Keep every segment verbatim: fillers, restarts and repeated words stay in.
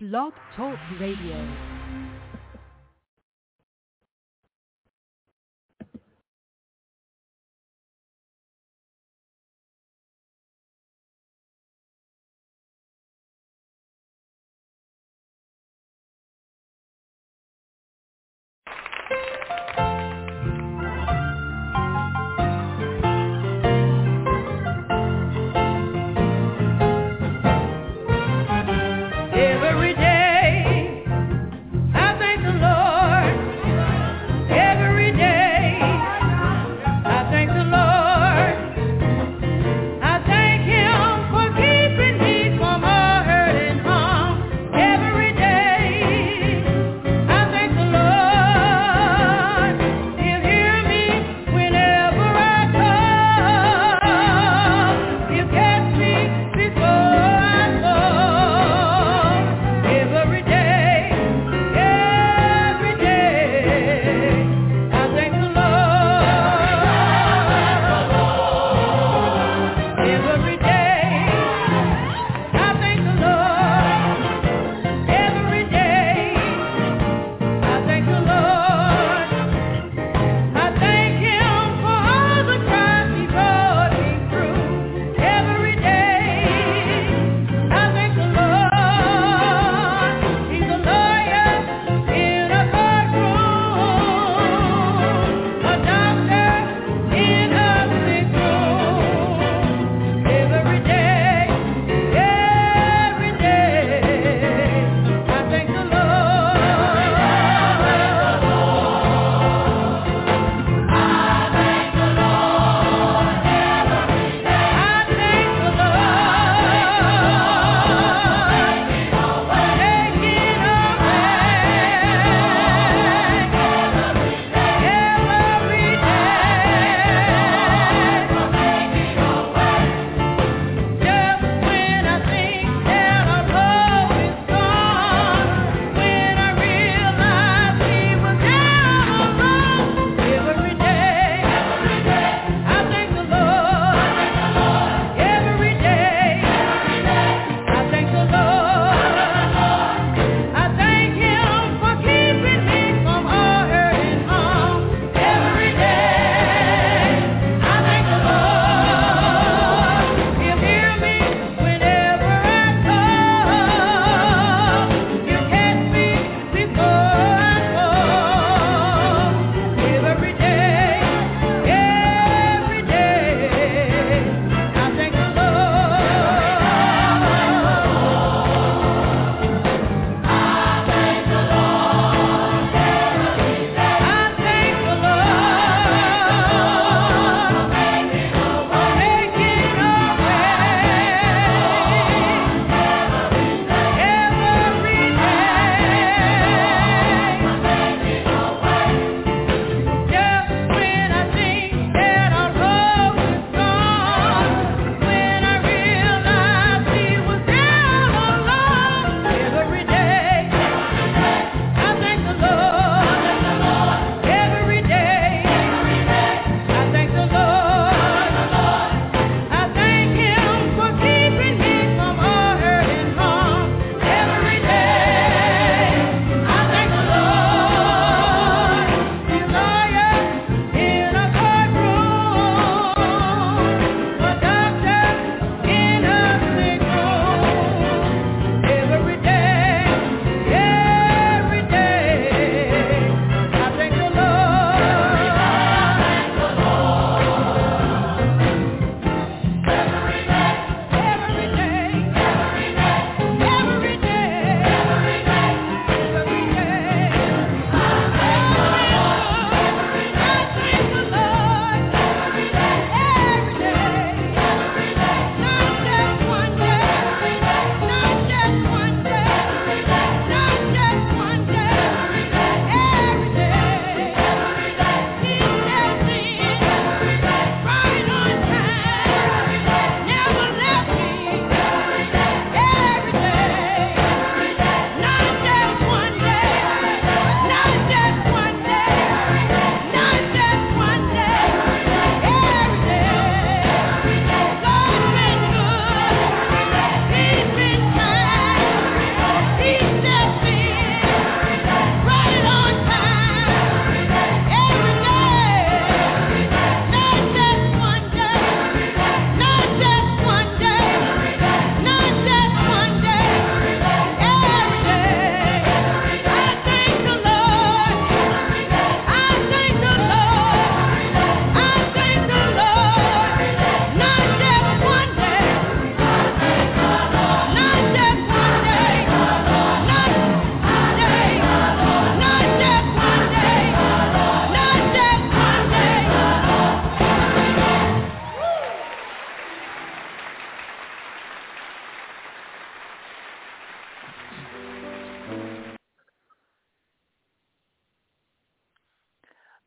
Blog Talk Radio. Lord.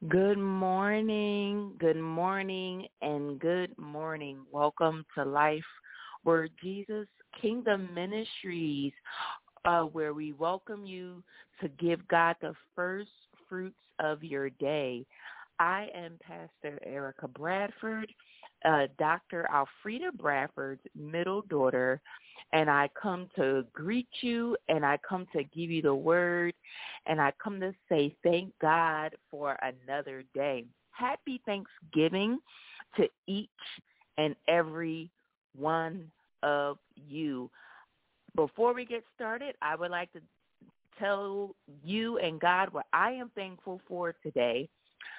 Good morning, good morning, and good morning. Welcome to Life Word Jesus Kingdom Ministries, uh, where we welcome you to give God the first fruits of your day. I am Pastor Erica Bradford, uh, Doctor Alfreda Bradford's middle daughter, and I come to greet you, and I come to give you the word, and I come to say thank God for another day. Happy Thanksgiving to each and every one of you. Before we get started, I would like to tell you and God what I am thankful for today.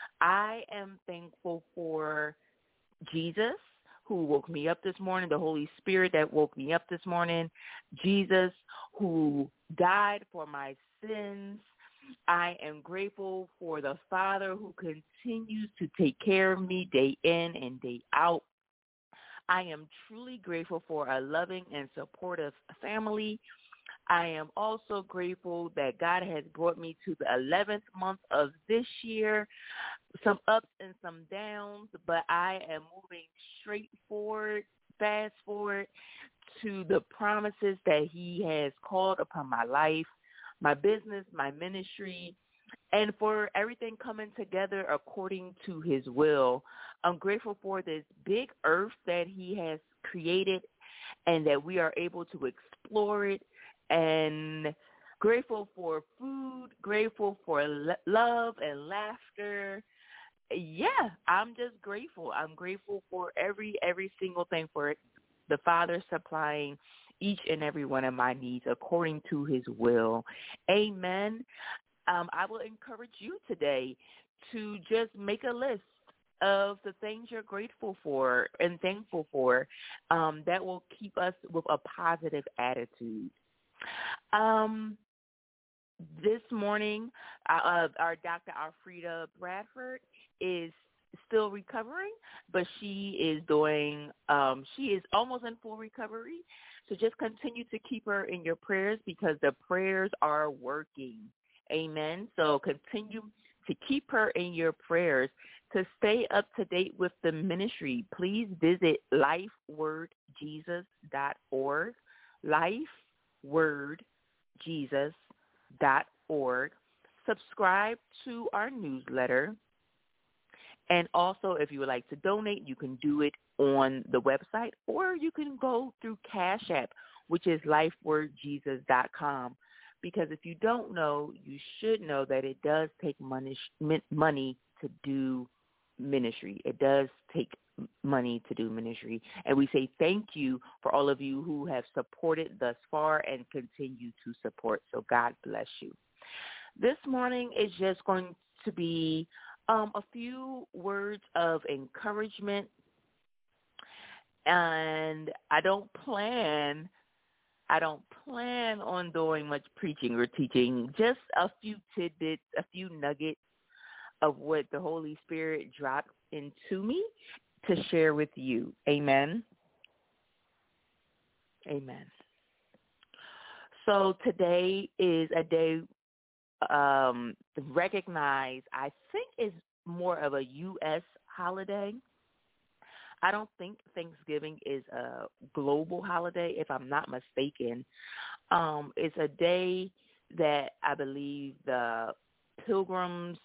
I am thankful for Jesus, who woke me up this morning, the Holy Spirit that woke me up this morning, Jesus, who died for my sins. I am grateful for the Father who continues to take care of me day in and day out. I am truly grateful for a loving and supportive family. I am also grateful that God has brought me to the eleventh month of this year, some ups and some downs, but I am moving straight forward, fast forward to the promises that he has called upon my life, my business, my ministry, and for everything coming together according to his will. I'm grateful for this big earth that he has created and that we are able to explore it, and grateful for food, grateful for lo- love and laughter. Yeah, I'm just grateful. I'm grateful for every every single thing, for the Father supplying each and every one of my needs according to his will. Amen. Um, I will encourage you today to just make a list of the things you're grateful for and thankful for, um, that will keep us with a positive attitude. Um, this morning, uh, our Doctor Alfreda Bradford is still recovering, but she is doing, um, she is almost in full recovery. So just continue to keep her in your prayers because the prayers are working. Amen. So continue to keep her in your prayers. To stay up to date with the ministry, please visit life word jesus dot org, life word jesus dot org. Subscribe to our newsletter. And also, if you would like to donate, you can do it on the website, or you can go through Cash App, which is life word jesus dot com. Because if you don't know, you should know that it does take money, money to do ministry. It does take money to do ministry. And we say thank you for all of you who have supported thus far and continue to support. So God bless you. This morning is just going to be um, a few words of encouragement. And I don't plan I don't plan on doing much preaching or teaching, just a few tidbits, a few nuggets of what the Holy Spirit dropped into me to share with you. Amen. Amen. So today is a day um, recognized, I think, is more of a U S holiday. I don't think Thanksgiving is a global holiday, if I'm not mistaken. Um, it's a day that I believe the pilgrims,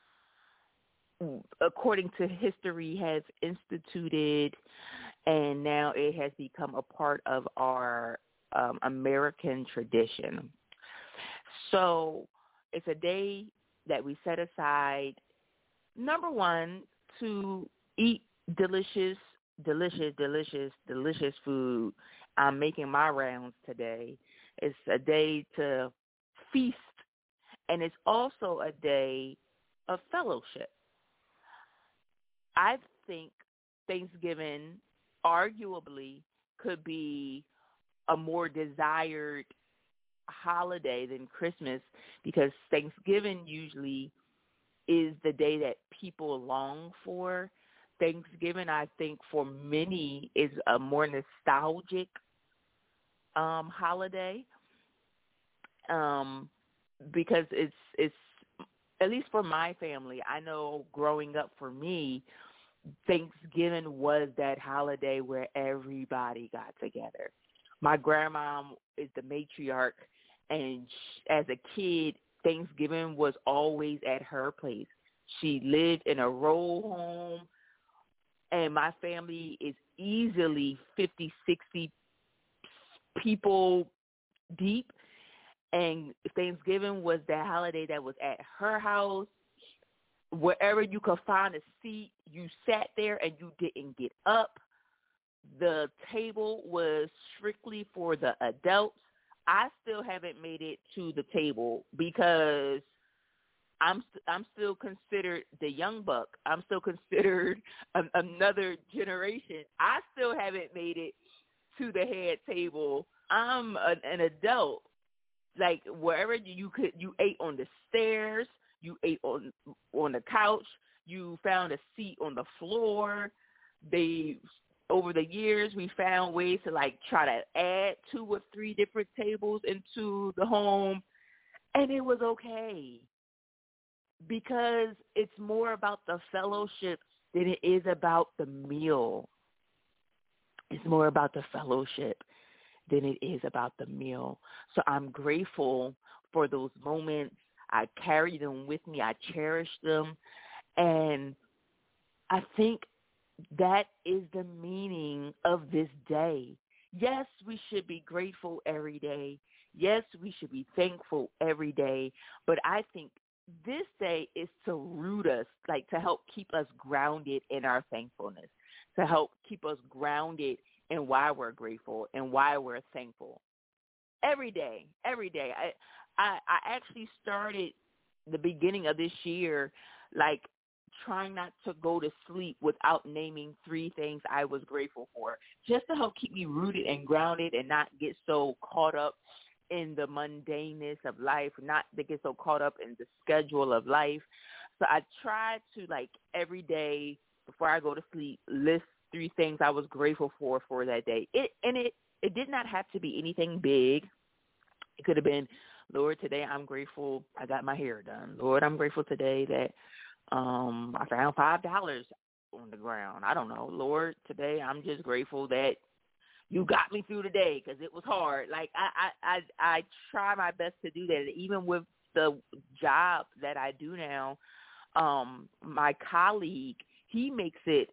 according to history, has instituted, and now it has become a part of our um, American tradition. So it's a day that we set aside, number one, to eat delicious, delicious, delicious, delicious food. I'm making my rounds today. It's a day to feast, and it's also a day of fellowship. I think Thanksgiving arguably could be a more desired holiday than Christmas, because Thanksgiving usually is the day that people long for. Thanksgiving, I think, for many is a more nostalgic um, holiday, um, because it's it's at least for my family, I know growing up for me, Thanksgiving was that holiday where everybody got together. My grandma is the matriarch, and sh- as a kid, Thanksgiving was always at her place. She lived in a row home, and my family is easily fifty, sixty people deep, and Thanksgiving was that holiday that was at her house. Wherever you could find a seat, you sat there and you didn't get up. The table was strictly for the adults. I still haven't made it to the table because I'm st- I'm still considered the young buck. I'm still considered a- another generation. I still haven't made it to the head table. I'm a, an adult. Like wherever you could, you ate on the stairs. You ate on on the couch. You found a seat on the floor. They over the years we found ways to like try to add two or three different tables into the home, and it was okay because it's more about the fellowship than it is about the meal. It's more about the fellowship than it is about the meal. So I'm grateful for those moments. I carry them with me. I cherish them. And I think that is the meaning of this day. Yes, we should be grateful every day. Yes, we should be thankful every day. But I think this day is to root us, like to help keep us grounded in our thankfulness, to help keep us grounded in why we're grateful and why we're thankful. Every day, every day. I, I, I actually started the beginning of this year, like trying not to go to sleep without naming three things I was grateful for, just to help keep me rooted and grounded and not get so caught up in the mundaneness of life, not to get so caught up in the schedule of life. So I tried to, like, every day before I go to sleep, list three things I was grateful for for that day. It and it, it did not have to be anything big. It could have been, Lord, today I'm grateful I got my hair done. Lord, I'm grateful today that um, I found five dollars on the ground. I don't know. Lord, today I'm just grateful that you got me through the day because it was hard. Like, I, I, I, I try my best to do that. Even with the job that I do now, um, my colleague, he makes it,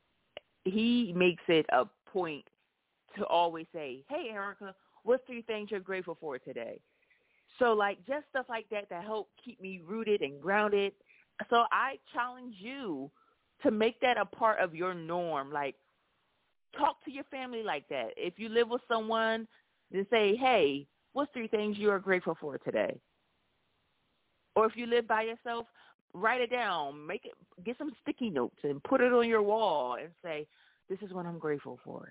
he makes it a point to always say, hey, Erica, what's three things you're grateful for today? So, like, just stuff like that to help keep me rooted and grounded. So I challenge you to make that a part of your norm. Like, talk to your family like that. If you live with someone, then say, hey, what's three things you are grateful for today? Or if you live by yourself, write it down. Make it, get some sticky notes and put it on your wall and say, this is what I'm grateful for.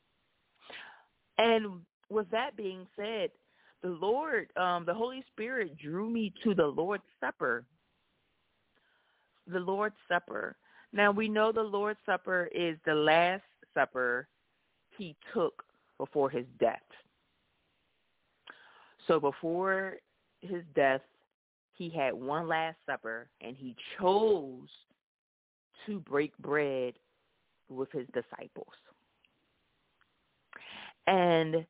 And with that being said, the Lord, um, the Holy Spirit drew me to the Lord's Supper. The Lord's Supper. Now, we know the Lord's Supper is the last supper he took before his death. So before his death, he had one last supper, and he chose to break bread with his disciples. And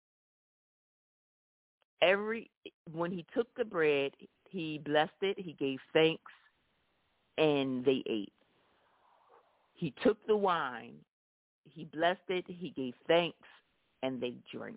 every when he took the bread, he blessed it, he gave thanks, and they ate. He took the wine, he blessed it, he gave thanks, and they drank.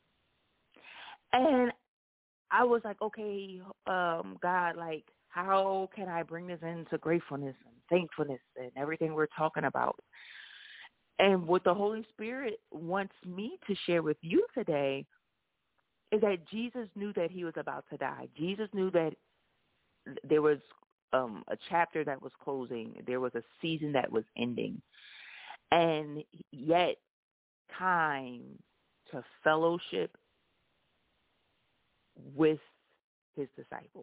And I was like, okay, um, God, like, how can I bring this into gratefulness and thankfulness and everything we're talking about? And what the Holy Spirit wants me to share with you today is that Jesus knew that he was about to die. Jesus knew that there was um, a chapter that was closing. There was a season that was ending. And yet time to fellowship with his disciples.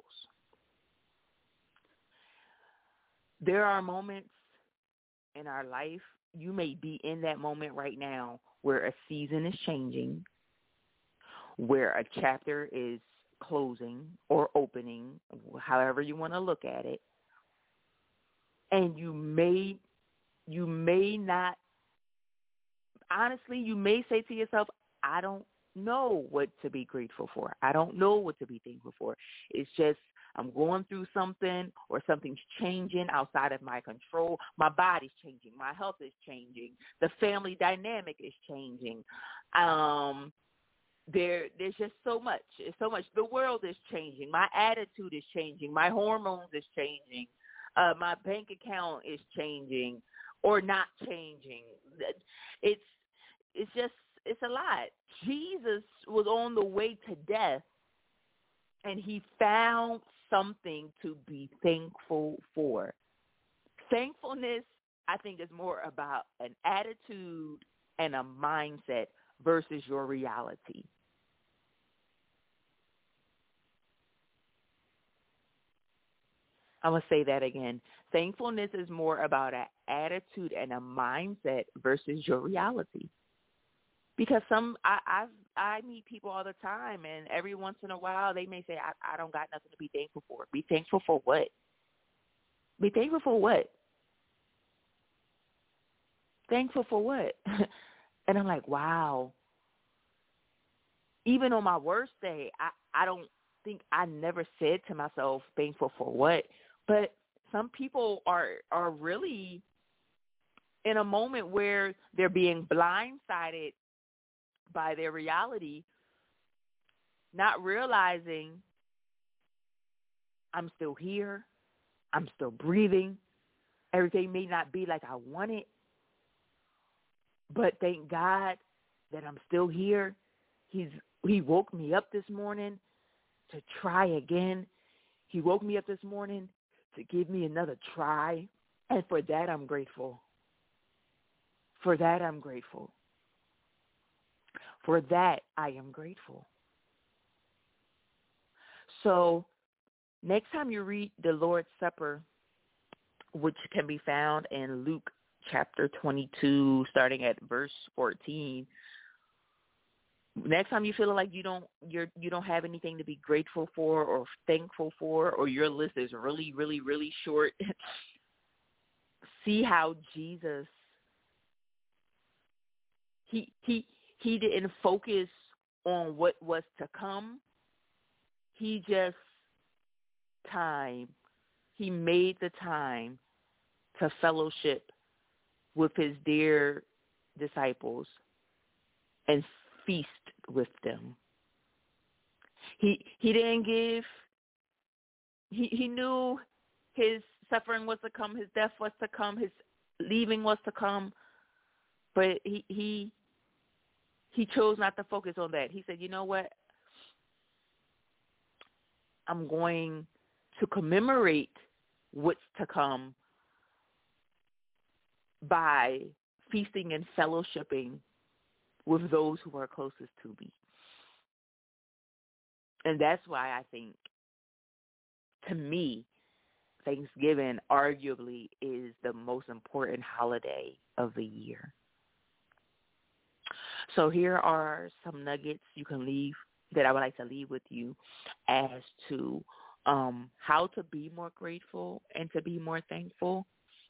There are moments in our life, you may be in that moment right now where a season is changing, where a chapter is closing or opening, however you want to look at it, and you may, you may not, honestly, you may say to yourself, I don't know what to be grateful for. I don't know what to be thankful for. It's just I'm going through something, or something's changing outside of my control. My body's changing. My health is changing. The family dynamic is changing. Um, there, there's just so much. It's so much. The world is changing. My attitude is changing. My hormones is changing. Uh, my bank account is changing or not changing. It's, it's just, it's a lot. Jesus was on the way to death, and he found something to be thankful for. Thankfulness, I think, is more about an attitude and a mindset versus your reality. I'm going to say that again. Thankfulness is more about an attitude and a mindset versus your reality. Because some I I've, I meet people all the time, and every once in a while they may say, I, I don't got nothing to be thankful for. Be thankful for what? Be thankful for what? Thankful for what? And I'm like, wow. Even on my worst day, I, I don't think I never said to myself, thankful for what? But some people are are really in a moment where they're being blindsided by their reality, not realizing I'm still here, I'm still breathing, everything may not be like I want it, but thank God that I'm still here. He's He woke me up this morning to try again. He woke me up this morning to give me another try, and for that I'm grateful. For that I'm grateful. For that, I am grateful. So next time you read the Lord's Supper, which can be found in Luke chapter twenty-two, starting at verse fourteen, next time you feel like you don't you're you don't have anything to be grateful for or thankful for, or your list is really, really, really short, see how Jesus he he he didn't focus on what was to come. He just time. He made the time to fellowship with his dear disciples and feast with them. He he didn't give. He he knew his suffering was to come, his death was to come, his leaving was to come, but he he he chose not to focus on that. He said, you know what? I'm going to commemorate what's to come by feasting and fellowshipping with those who are closest to me. And that's why I think, to me, Thanksgiving arguably is the most important holiday of the year. So here are some nuggets you can leave that I would like to leave with you as to um, how to be more grateful and to be more thankful.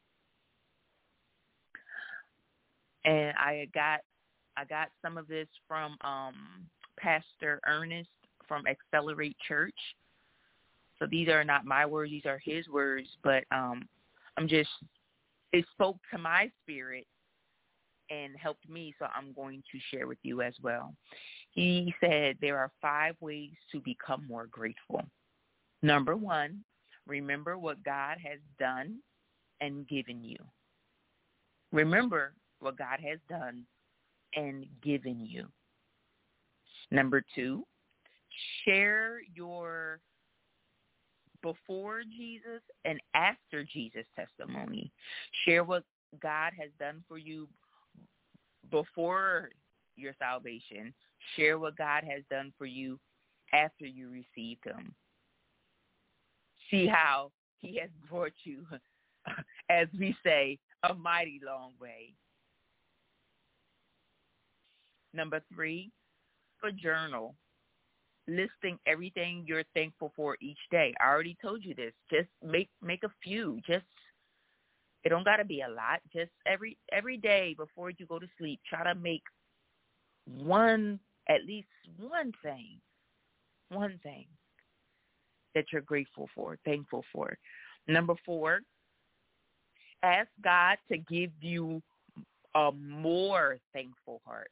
And I got I got some of this from um, Pastor Ernest from Accelerate Church. So these are not my words; these are his words. But um, I'm just it spoke to my spirit and helped me, so I'm going to share with you as well. He said there are five ways to become more grateful. Number one, remember what God has done and given you. Remember what God has done and given you. Number two, share your before Jesus and after Jesus testimony. Share what God has done for you before your salvation. Share what God has done for you after you received him. See how he has brought you, as we say, a mighty long way. Number three, a journal. listing everything you're thankful for each day. I already told you this. Just make make a few. Just it don't gotta be a lot. Just every every day before you go to sleep, try to make one at least one thing, one thing that you're grateful for, thankful for. Number four, ask God to give you a more thankful heart.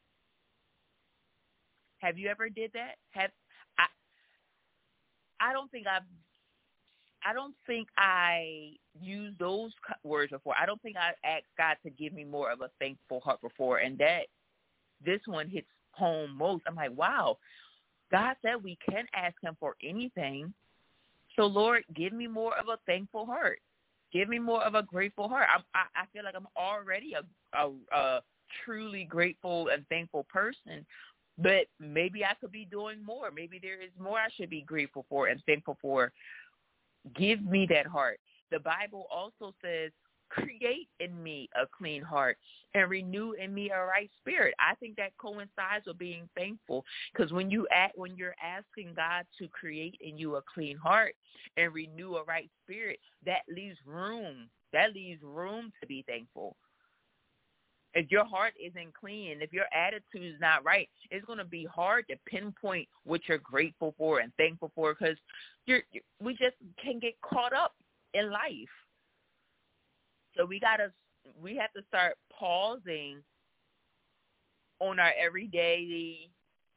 Have you ever did that? Have I? I don't think I've. I don't think I used those words before. I don't think I asked God to give me more of a thankful heart before, and that this one hits home most. I'm like, wow, God said we can ask Him for anything. So, Lord, give me more of a thankful heart. Give me more of a grateful heart. I'm, I, I feel like I'm already a, a, a truly grateful and thankful person. But maybe I could be doing more. Maybe there is more I should be grateful for and thankful for. Give me that heart. The Bible also says, create in me a clean heart and renew in me a right spirit. I think that coincides with being thankful, because when you act, when you're asking God to create in you a clean heart and renew a right spirit, that leaves room. That leaves room to be thankful. If your heart isn't clean, if your attitude is not right, it's going to be hard to pinpoint what you're grateful for and thankful for, because you're, you're, we just can get caught up in life. So we gotta, we have to start pausing on our everyday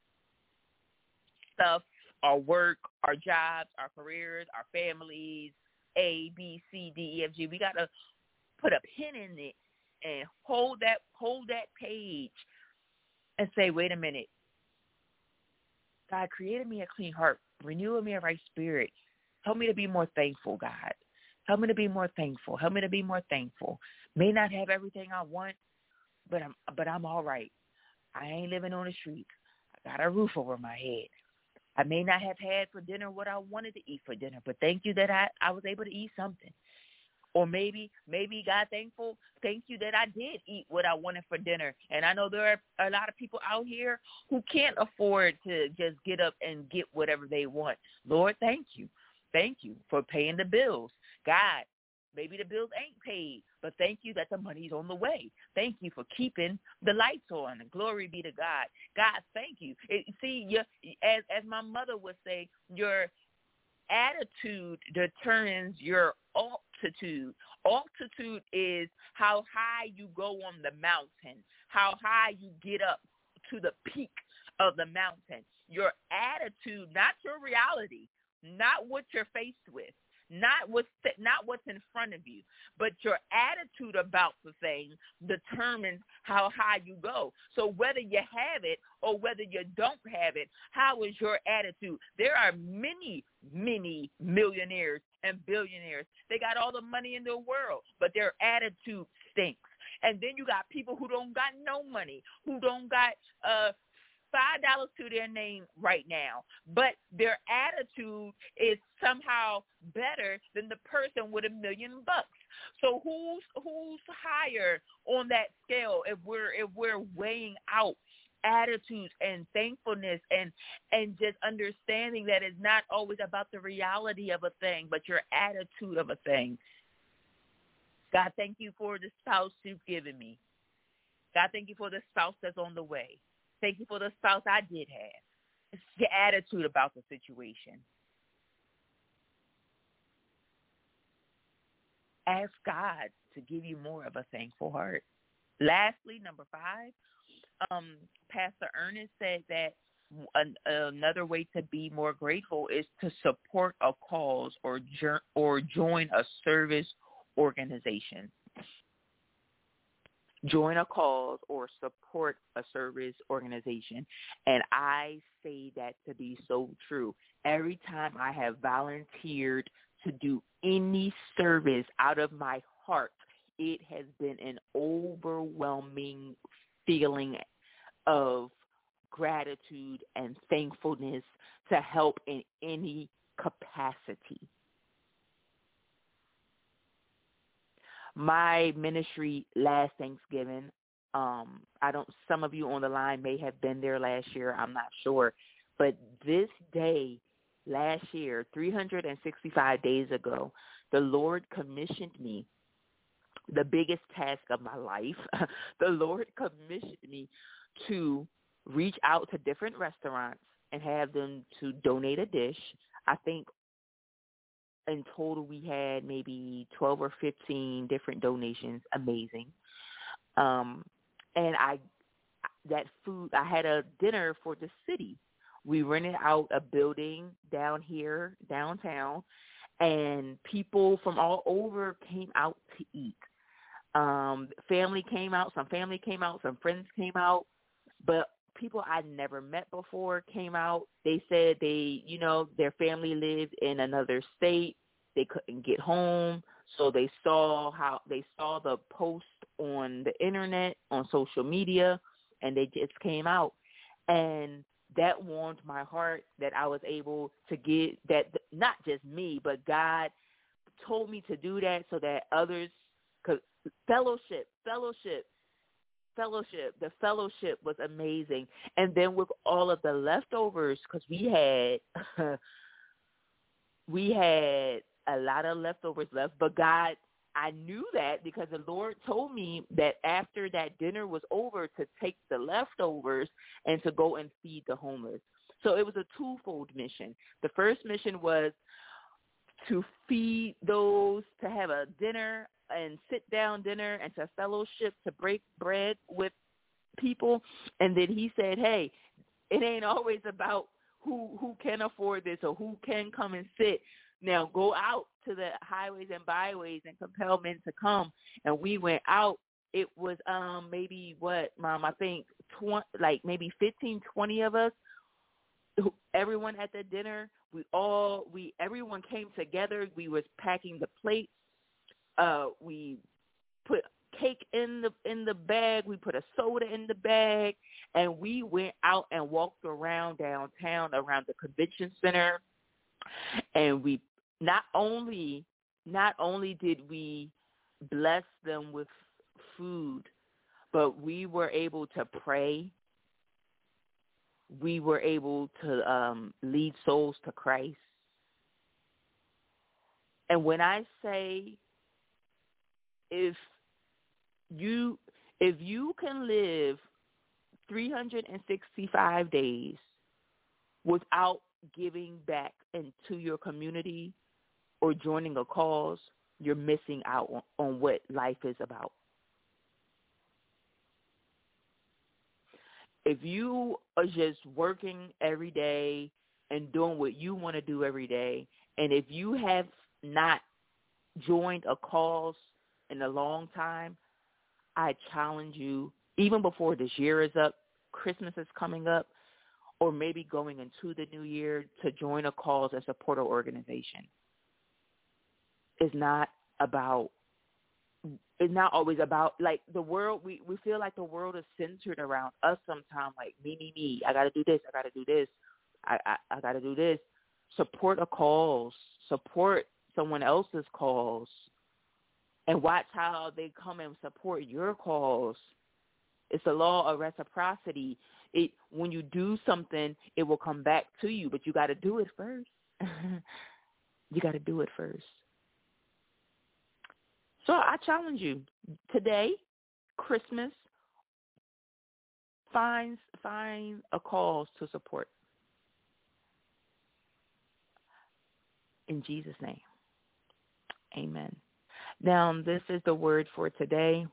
stuff, our work, our jobs, our careers, our families, A, B, C, D, E, F, G. We gotta put a pin in it and hold that hold that page and say, wait a minute. God created me a clean heart, renewing me a right spirit. Help me to be more thankful, God. Help me to be more thankful. Help me to be more thankful. May not have everything I want, but I'm but I'm all right. I ain't living on the streets. I got a roof over my head. I may not have had for dinner what I wanted to eat for dinner, but thank you that I, I was able to eat something. Or maybe, maybe God thankful, thank you that I did eat what I wanted for dinner. And I know there are a lot of people out here who can't afford to just get up and get whatever they want. Lord, thank you. Thank you for paying the bills. God, maybe the bills ain't paid, but thank you that the money's on the way. Thank you for keeping the lights on. Glory be to God. God, thank you. It, see, you, as as my mother would say, your attitude determines your altitude. Altitude is how high you go on the mountain, how high you get up to the peak of the mountain. Your attitude, not your reality, not what you're faced with, not what's not what's in front of you, but your attitude about the thing determines how high you go. So whether you have it or whether you don't have it, how is your attitude? There are many, many millionaires and billionaires. They got all the money in the world, but their attitude stinks. And then you got people who don't got no money, who don't got uh five dollars to their name right now, but their attitude is somehow better than the person with a million bucks. So who's who's higher on that scale if we're if we're weighing out attitudes and thankfulness and and just understanding that it's not always about the reality of a thing, but your attitude of a thing. God, thank you for the spouse you've given me. God, thank you for the spouse that's on the way. Thank you for the spouse I did have. It's your attitude about the situation. Ask God to give you more of a thankful heart. Lastly, number five, um, Pastor Ernest said that an, another way to be more grateful is to support a cause or jer- or join a service organization. Join a cause or support a service organization. And I say that to be so true. Every time I have volunteered to do any service out of my heart, it has been an overwhelming feeling of gratitude and thankfulness to help in any capacity. My ministry last Thanksgiving, um, I don't. Some of you on the line may have been there last year. I'm not sure, But this day, last year, three hundred sixty-five days ago, the Lord commissioned me, the biggest task of my life. The Lord commissioned me to reach out to different restaurants and have them to donate a dish. I think in total we had maybe twelve or fifteen different donations. Amazing. Um, and I, that food, I had a dinner for the city. We rented out a building down here, downtown, and people from all over came out to eat. Um, family came out, some family came out, some friends came out, but people I'd never met before came out. They said they, you know, their family lived in another state. They couldn't get home, so they saw how they saw the post on the internet, on social media, and they just came out. And that warmed my heart that I was able to get that, not just me, but God told me to do that so that others could fellowship, fellowship, fellowship. The fellowship was amazing. And then with all of the leftovers, because we had, we had a lot of leftovers left, but God, I knew that because the Lord told me that after that dinner was over to take the leftovers and to go and feed the homeless. So it was a twofold mission. The first mission was to feed those, to have a dinner and sit down dinner and to fellowship, to break bread with people. And then he said, hey, it ain't always about who who can afford this or who can come and sit. Now go out to the highways and byways and compel men to come. And we went out. It was um maybe what, Mom, I think twenty, like maybe fifteen, twenty of us. Everyone at the dinner, we all we everyone came together. We was packing the plates. Uh, we put cake in the in the bag. We put a soda in the bag, and we went out and walked around downtown, around the convention center, and we. Not only, not only did we bless them with food, but we were able to pray. We were able to um, lead souls to Christ. And when I say, if you if you can live three hundred sixty-five days without giving back into your community or joining a cause, you're missing out on, on what life is about. If you are just working every day and doing what you want to do every day, and if you have not joined a cause in a long time, I challenge you, even before this year is up, Christmas is coming up, or maybe going into the new year, to join a cause and support an organization. It's not about, it's not always about, like, the world, we, we feel like the world is centered around us sometimes, like, me, me, me, I got to do this, I got to do this, I, I, I got to do this. Support a cause, support someone else's cause, and watch how they come and support your cause. It's a law of reciprocity. It, when you do something, it will come back to you, but you got to do it first. You got to do it first. So I challenge you today, Christmas, find, find a cause to support. In Jesus' name, amen. Now, this is the word for today.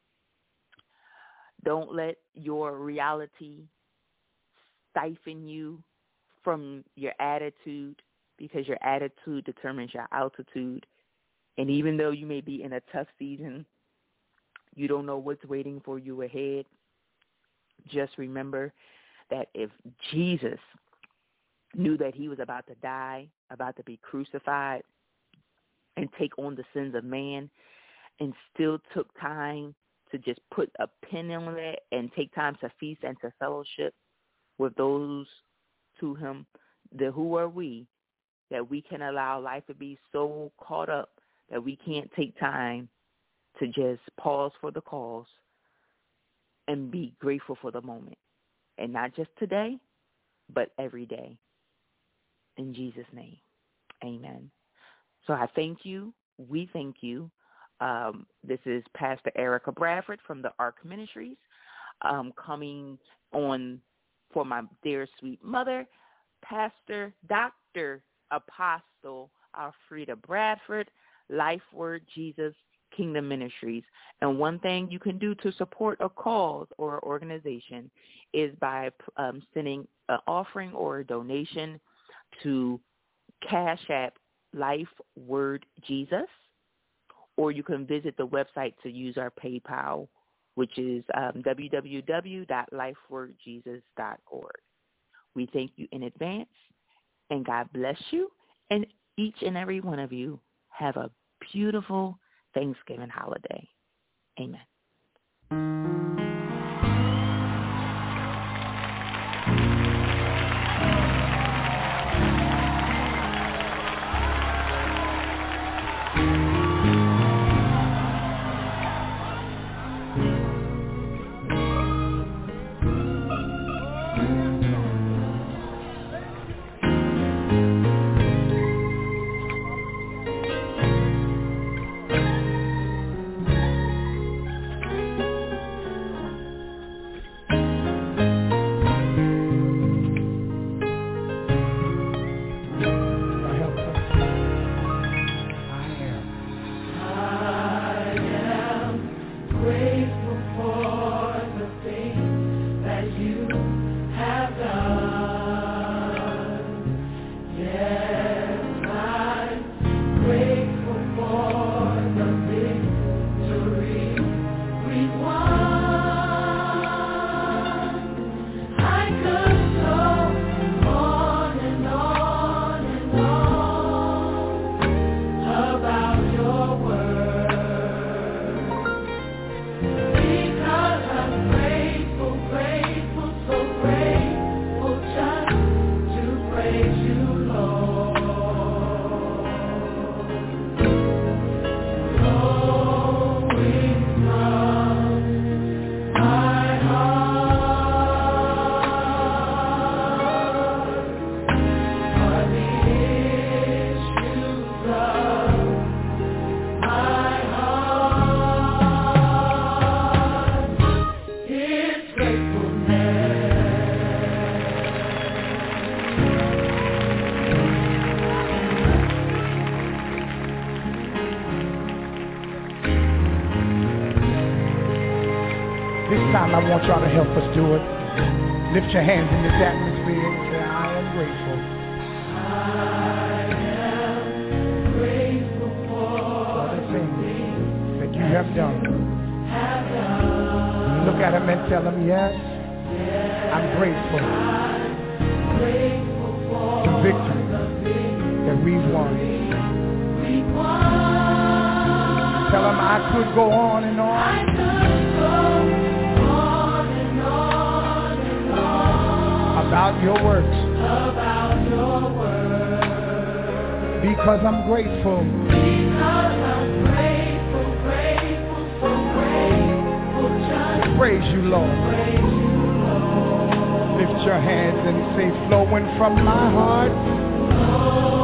Don't let your reality stifle you from your attitude, because your attitude determines your altitude. And even though you may be in a tough season, you don't know what's waiting for you ahead, just remember that if Jesus knew that he was about to die, about to be crucified, and take on the sins of man, and still took time to just put a pin on it and take time to feast and to fellowship with those to him, then who are we that we can allow life to be so caught up that we can't take time to just pause for the cause and be grateful for the moment. And not just today, but every day. In Jesus' name, amen. So I thank you. We thank you. Um, this is Pastor Erica Bradford from the Ark Ministries, um, coming on for my dear sweet mother, Pastor Doctor Apostle Alfreda Bradford, Life Word Jesus Kingdom Ministries. And one thing you can do to support a cause or an organization is by um, sending an offering or a donation to Cash App Life Word Jesus, or you can visit the website to use our PayPal, which is um, w w w dot life word jesus dot org. We thank you in advance, and God bless you, and each and every one of you have a beautiful Thanksgiving holiday. Amen. I want y'all to help us do it. Lift your hands in this atmosphere and say, I am grateful. I am grateful for the things that you have done. Have done. Look at him and tell him, yes, yes I'm grateful. I'm grateful for the victory that we've won. We won. Tell him I could go on and on. I could go about your works, about your works, because I'm grateful, because I'm grateful, grateful, so grateful, just praise you, Lord. Praise you, Lord. Lift your hands and say, flowing from my heart, Lord.